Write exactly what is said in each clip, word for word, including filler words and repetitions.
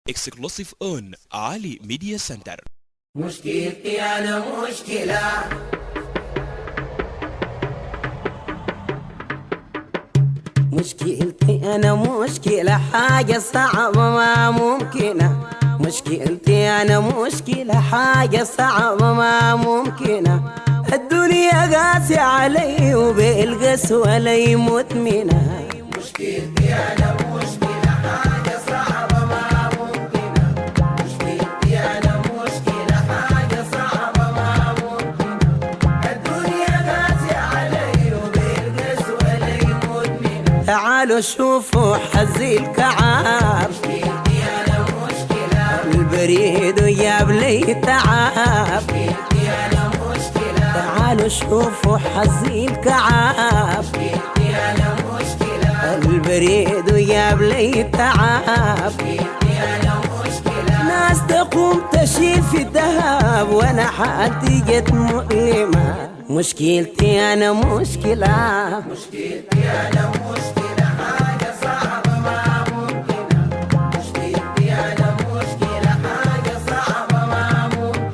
exclusive on علي ميديا سنتر. مشكلتي أنا مشكلة، مشكلتي أنا مشكلة، حاجة صعبة ما ممكنة. مشكلتي أنا مشكلة، حاجة صعبة ما ممكنة. الدنيا قاسية علي وبالقسوة لي مدمنة. مشكلتي أنا مشكلة، حاجة صعبة ما ممكنة. مشكلتي أنا مشكلة، حاجة صعبة ما ممكنة. الدنيا قاسية علي وبالقسوة لي مدمنة. تعالوا شوفوا حزي الكعاب، مشكلتي أنا مشكلة. البريد وجاب لي تعب، مشكلتي أنا مشكلة. تعالوا شوفوا حزي الكعاب، مشكلتي أنا مشكلة. البريد وجاب لي تعب، مشكلتي أنا مشكلة. ناس تقوم تشيل في الذهب وانا حالتي جت مؤلمة. مشكلتي أنا مشكلة، مشكلتي أنا مشكلة، حاجة صعبة ما ممكنة. مشكلتي أنا مشكلة، حاجة صعبة ما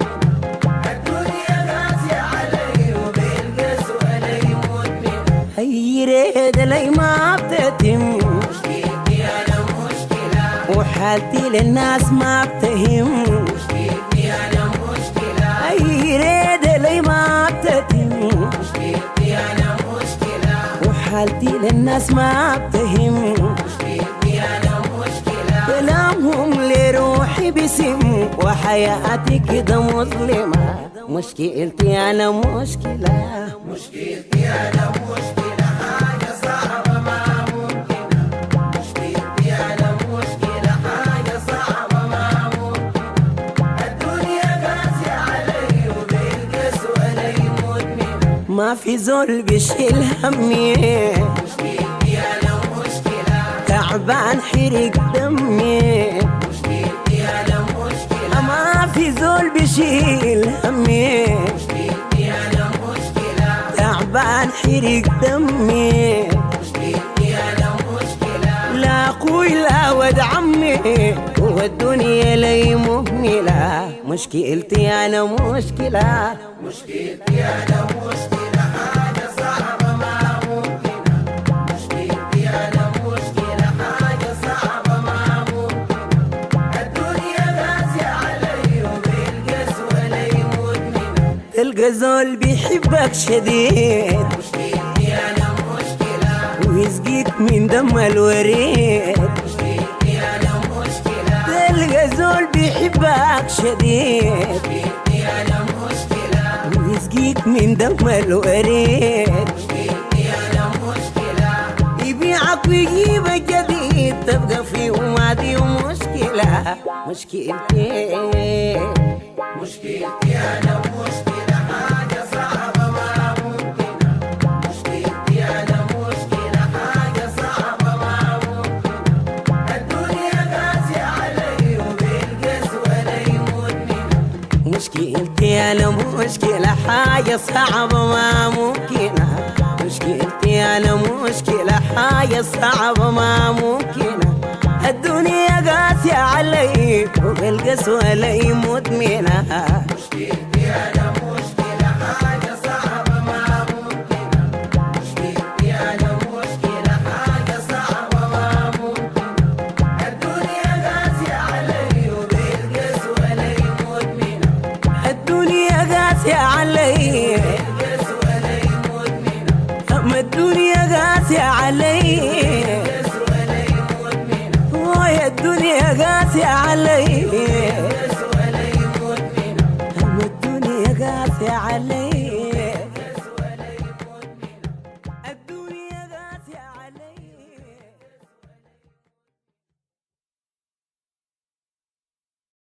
ممكنة. الدنيا قاسية علي وبالقسوة لي مدمنة. هي ريت لي ما بتتم. مشكلتي أنا مشكلة، وحالتي للناس ما بتهم. مشكلتي أنا مشكلة، هي ريت لي ما بتتم. مشكلتي أنا مشكلة، وحالتي للناس ما بتهم. مشكلتي أنا مشكلة. كلامهم لروحي بسم وحياتي كده مظلمة. مشكلتي أنا مشكلة، مشكلتي أنا مشكلة، حاجة صعبة ما ممكنة. مشكلتي أنا مشكلة، حاجة صعبة ما ممكنة. الدنيا قاسية علي وبالقسوة لي مدمنة. ما في زول بيشيل همي. مشكلتي أنا مشكلة. تعبان حرق دمي. مشكلتي أنا مشكلة. ما في زول بيشيل همي. مشكلتي أنا مشكلة. تعبان حرق دمي. مشكلتي أنا مشكلة. لا أخوي لا ود عمي والدنيا لي مهملة. مشكلتي أنا مشكلة، مشكلتي أنا مشكلة، حاجة صعبة ما ممكنة. مشكلتي أنا مشكلة، حاجة صعبة ما ممكنة. الدنيا قاسية علي وبالقسوة لي مدمنة. تلقى زول بيحبك شديد. مشكلتي أنا مشكلة، ويسقيك من دم الوريد. مشكلتي أنا مشكلة. تلقى زول بيحبك شديد. مشكلتي أنا مشكلة، ويسقيك من دم الوريد. مشكلتي أنا مشكلة. يبيعك ويجيبك جديد، تبقى في وماضي ومشكلة. مشكلتي مشكلتي أنا مشكلة، حاجة صعبة ما ممكنة. مشكلتي أنا مشكلة، حاجة صعبة ما ممكنة. الدنيا قاسية علي وبالقسوة لي مدمنة. مشكلتي أنا مشكلة، حاجة صعبة ما ممكنة. مشكلتي أنا مشكلة، حاجة صعبة ما ممكنة. الدنيا قاسية علي وبالقسوة لي مدمنة. مشكلتي أنا مشكلة، حاجة صعبة ما ممكنة. مشكلتي أنا مشكلة، حاجة صعبة ما ممكنة. الدنيا قاسية علي وبالقسوة لي مدمنة. الدنيا قاسية علي وبالقسوة لي مدمنة. أما الدنيا قاسية علي، الدنيا قاسية علي